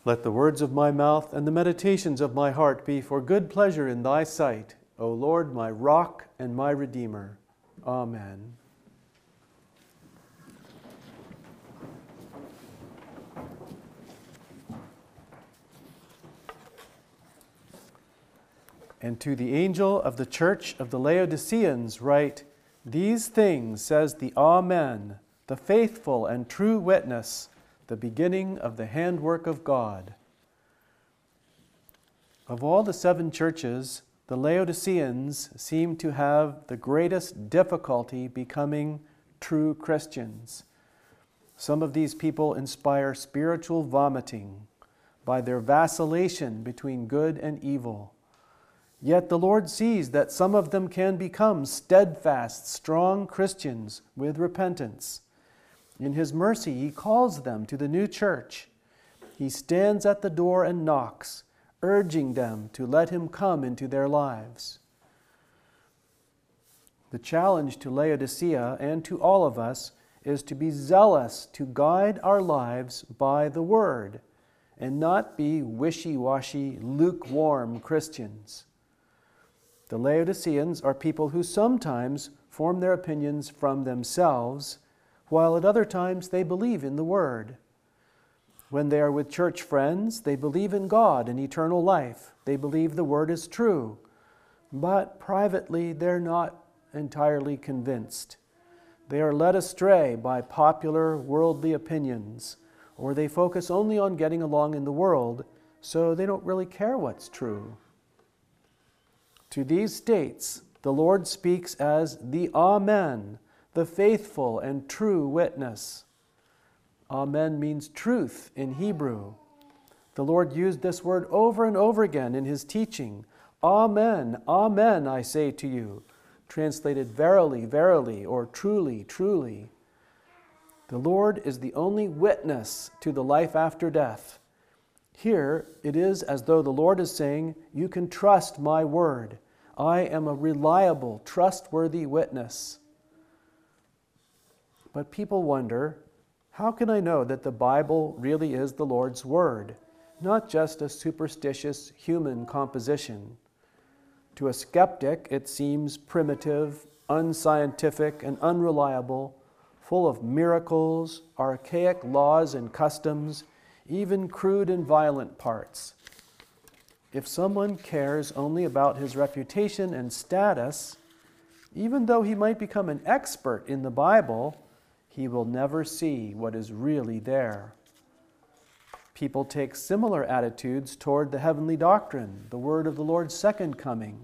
Let the words of my mouth and the meditations of my heart be for good pleasure in thy sight, O Lord, my rock and my redeemer. Amen. And to the angel of the church of the Laodiceans write, These things says the Amen, the faithful and true witness, the beginning of the handwork of God. Of all the 7 churches, the Laodiceans seem to have the greatest difficulty becoming true Christians. Some of these people inspire spiritual vomiting by their vacillation between good and evil. Yet the Lord sees that some of them can become steadfast, strong Christians with repentance. In His mercy, He calls them to the new church. He stands at the door and knocks, urging them to let Him come into their lives. The challenge to Laodicea and to all of us is to be zealous to guide our lives by the Word and not be wishy-washy, lukewarm Christians. The Laodiceans are people who sometimes form their opinions from themselves, while at other times they believe in the Word. When they are with church friends, they believe in God and eternal life. They believe the Word is true. But privately, they're not entirely convinced. They are led astray by popular worldly opinions, or they focus only on getting along in the world, so they don't really care what's true. To these states, the Lord speaks as the Amen, the faithful and true witness. Amen means truth in Hebrew. The Lord used this word over and over again in His teaching. Amen, amen, I say to you. Translated verily, verily, or truly, truly. The Lord is the only witness to the life after death. Here, it is as though the Lord is saying, you can trust my word. I am a reliable, trustworthy witness. But people wonder, how can I know that the Bible really is the Lord's Word, not just a superstitious human composition? To a skeptic, it seems primitive, unscientific, and unreliable, full of miracles, archaic laws and customs, even crude and violent parts. If someone cares only about his reputation and status, even though he might become an expert in the Bible, he will never see what is really there. People take similar attitudes toward the heavenly doctrine, the word of the Lord's second coming.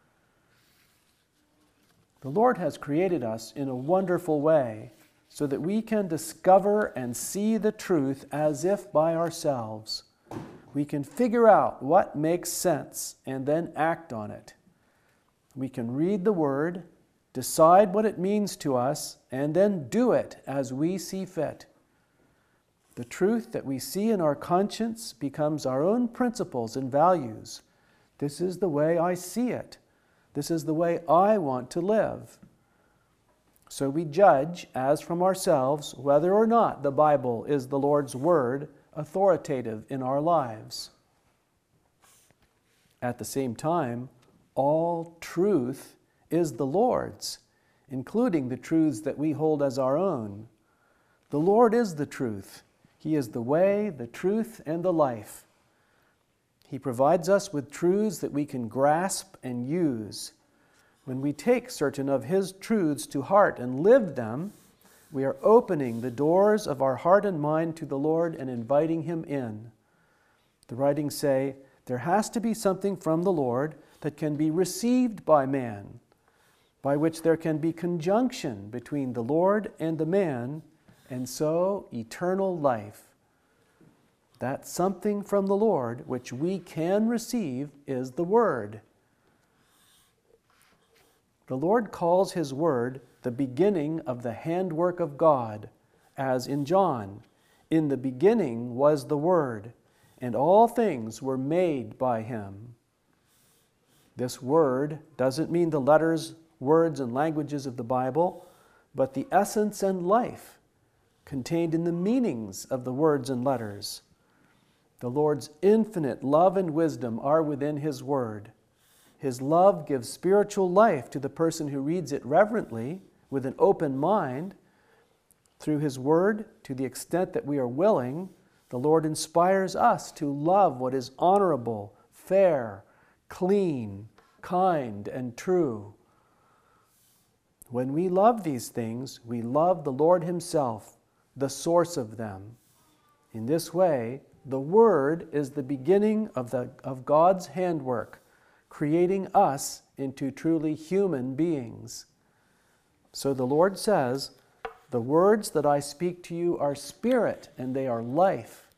The Lord has created us in a wonderful way so that we can discover and see the truth as if by ourselves. We can figure out what makes sense and then act on it. We can read the Word, decide what it means to us, and then do it as we see fit. The truth that we see in our conscience becomes our own principles and values. This is the way I see it. This is the way I want to live. So we judge, as from ourselves, whether or not the Bible is the Lord's Word, authoritative in our lives. At the same time, all truth is the Lord's, including the truths that we hold as our own. The Lord is the truth. He is the way, the truth, and the life. He provides us with truths that we can grasp and use. When we take certain of His truths to heart and live them, we are opening the doors of our heart and mind to the Lord and inviting Him in. The writings say, there has to be something from the Lord that can be received by man, by which there can be conjunction between the Lord and the man, and so eternal life. That something from the Lord which we can receive is the Word. The Lord calls His Word the beginning of the handwork of God, as in John, in the beginning was the Word, and all things were made by Him. This Word doesn't mean the letters, words, and languages of the Bible, but the essence and life contained in the meanings of the words and letters. The Lord's infinite love and wisdom are within His Word. His love gives spiritual life to the person who reads it reverently, with an open mind. Through His Word, to the extent that we are willing, the Lord inspires us to love what is honorable, fair, clean, kind, and true. When we love these things, we love the Lord Himself, the source of them. In this way, the Word is the beginning of God's handwork, creating us into truly human beings. So the Lord says, "The words that I speak to you are spirit, and they are life."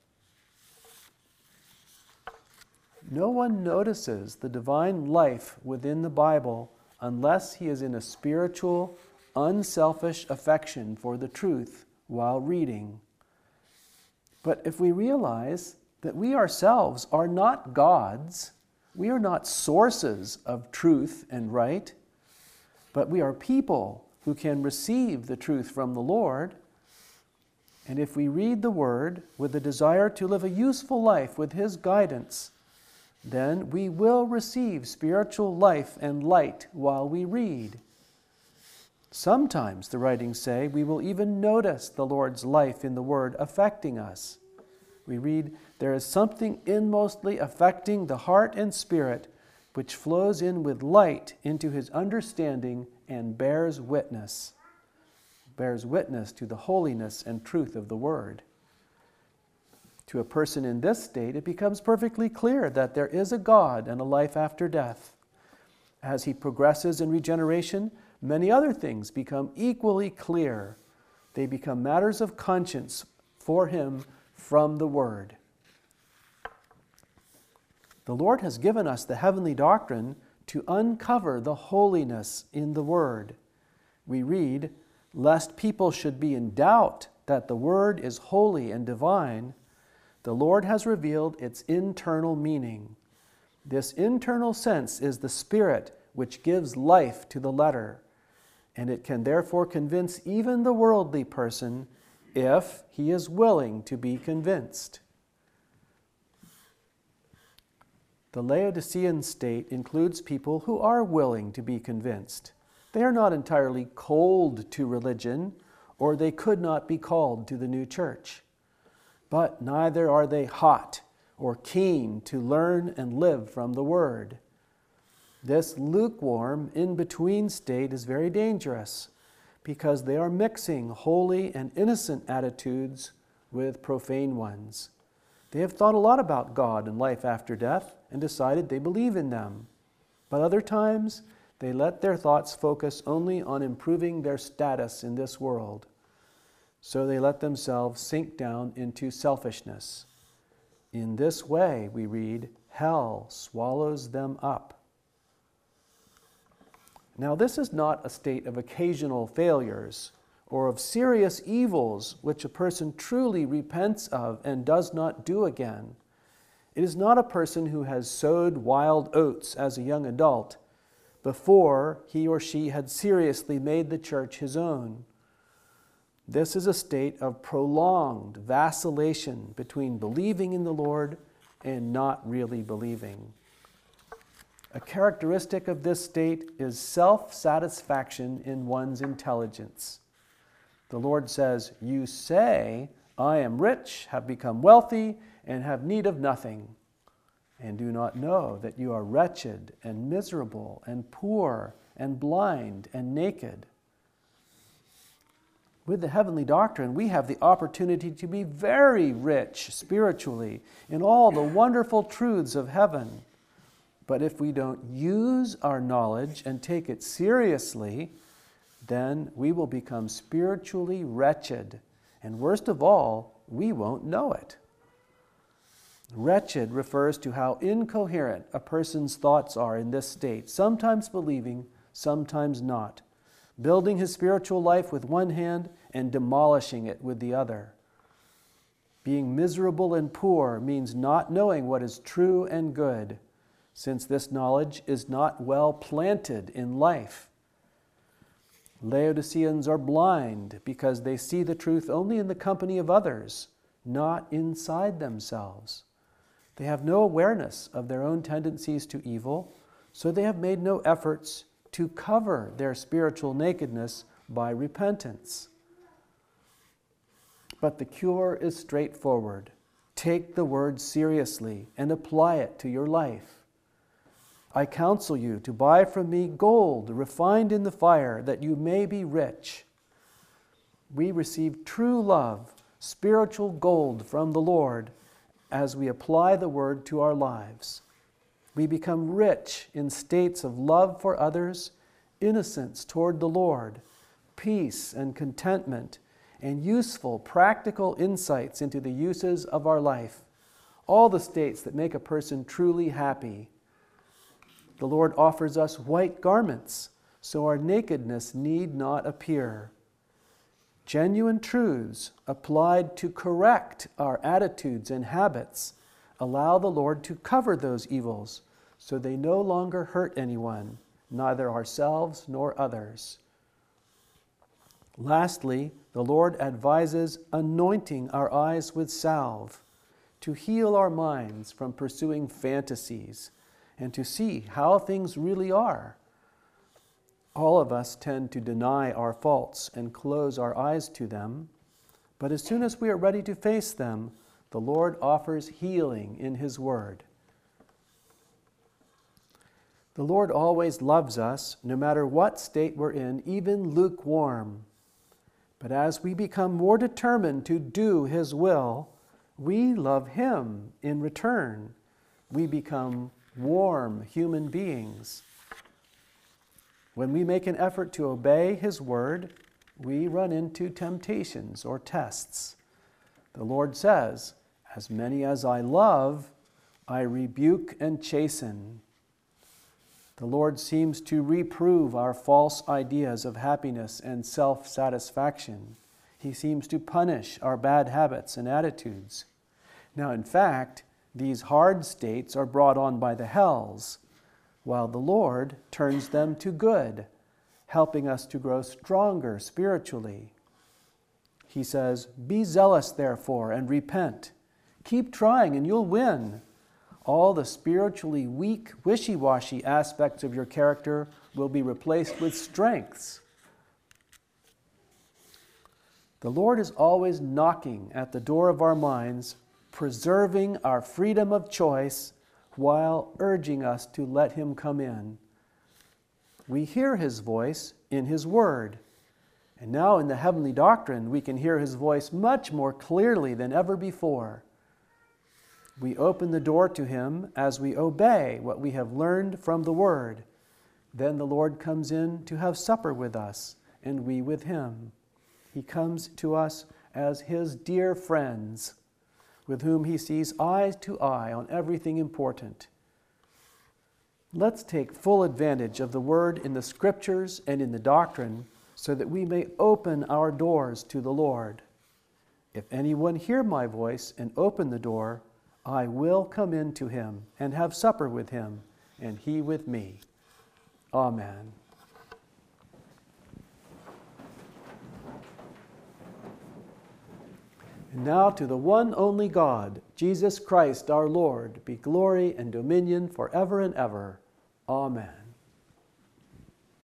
No one notices the divine life within the Bible unless he is in a spiritual, unselfish affection for the truth while reading. But if we realize that we ourselves are not gods, we are not sources of truth and right, but we are people who can receive the truth from the Lord, and if we read the Word with the desire to live a useful life with His guidance, then we will receive spiritual life and light while we read. Sometimes, the writings say, we will even notice the Lord's life in the Word affecting us. We read, "There is something inmostly affecting the heart and spirit, which flows in with light into his understanding and bears witness to the holiness and truth of the Word." To a person in this state, it becomes perfectly clear that there is a God and a life after death. As he progresses in regeneration, many other things become equally clear. They become matters of conscience for him from the Word. The Lord has given us the heavenly doctrine to uncover the holiness in the Word. We read, "Lest people should be in doubt that the Word is holy and divine, the Lord has revealed its internal meaning. This internal sense is the Spirit which gives life to the letter, and it can therefore convince even the worldly person if he is willing to be convinced." The Laodicean state includes people who are willing to be convinced. They are not entirely cold to religion, or they could not be called to the new church. But neither are they hot or keen to learn and live from the Word. This lukewarm, in-between state is very dangerous because they are mixing holy and innocent attitudes with profane ones. They have thought a lot about God and life after death and decided they believe in them. But other times, they let their thoughts focus only on improving their status in this world. So they let themselves sink down into selfishness. In this way, we read, hell swallows them up. Now, this is not a state of occasional failures or of serious evils which a person truly repents of and does not do again. It is not a person who has sowed wild oats as a young adult before he or she had seriously made the church his own. This is a state of prolonged vacillation between believing in the Lord and not really believing. A characteristic of this state is self-satisfaction in one's intelligence. The Lord says, "You say, 'I am rich, have become wealthy, and have need of nothing,' and do not know that you are wretched and miserable and poor and blind and naked." With the heavenly doctrine, we have the opportunity to be very rich spiritually in all the wonderful truths of heaven. But if we don't use our knowledge and take it seriously, then we will become spiritually wretched. And worst of all, we won't know it. Wretched refers to how incoherent a person's thoughts are in this state, sometimes believing, sometimes not, building his spiritual life with one hand and demolishing it with the other. Being miserable and poor means not knowing what is true and good, since this knowledge is not well planted in life. Laodiceans are blind because they see the truth only in the company of others, not inside themselves. They have no awareness of their own tendencies to evil, so they have made no efforts to cover their spiritual nakedness by repentance. But the cure is straightforward. Take the word seriously and apply it to your life. I counsel you to buy from me gold refined in the fire, that you may be rich. We receive true love, spiritual gold from the Lord, as we apply the word to our lives. We become rich in states of love for others, innocence toward the Lord, peace and contentment, and useful, practical insights into the uses of our life, all the states that make a person truly happy. The Lord offers us white garments, so our nakedness need not appear. Genuine truths applied to correct our attitudes and habits allow the Lord to cover those evils, so they no longer hurt anyone, neither ourselves nor others. Lastly, the Lord advises anointing our eyes with salve to heal our minds from pursuing fantasies and to see how things really are. All of us tend to deny our faults and close our eyes to them, but as soon as we are ready to face them, the Lord offers healing in His Word. The Lord always loves us, no matter what state we're in, even lukewarm. But as we become more determined to do His will, we love Him in return. We become warm human beings. When we make an effort to obey His word, we run into temptations or tests. The Lord says, "As many as I love, I rebuke and chasten." The Lord seems to reprove our false ideas of happiness and self-satisfaction. He seems to punish our bad habits and attitudes. Now, in fact, these hard states are brought on by the hells, while the Lord turns them to good, helping us to grow stronger spiritually. He says, "Be zealous, therefore, and repent. Keep trying and you'll win. All the spiritually weak, wishy-washy aspects of your character will be replaced with strengths." The Lord is always knocking at the door of our minds, preserving our freedom of choice while urging us to let Him come in. We hear His voice in His Word, and now in the heavenly doctrine we can hear His voice much more clearly than ever before. We open the door to Him as we obey what we have learned from the Word. Then the Lord comes in to have supper with us, and we with Him. He comes to us as His dear friends, with whom He sees eye to eye on everything important. Let's take full advantage of the Word in the Scriptures and in the doctrine, so that we may open our doors to the Lord. "If anyone hear my voice and open the door, I will come in to him and have supper with him, and he with me." Amen. And now to the one only God, Jesus Christ our Lord, be glory and dominion forever and ever. Amen.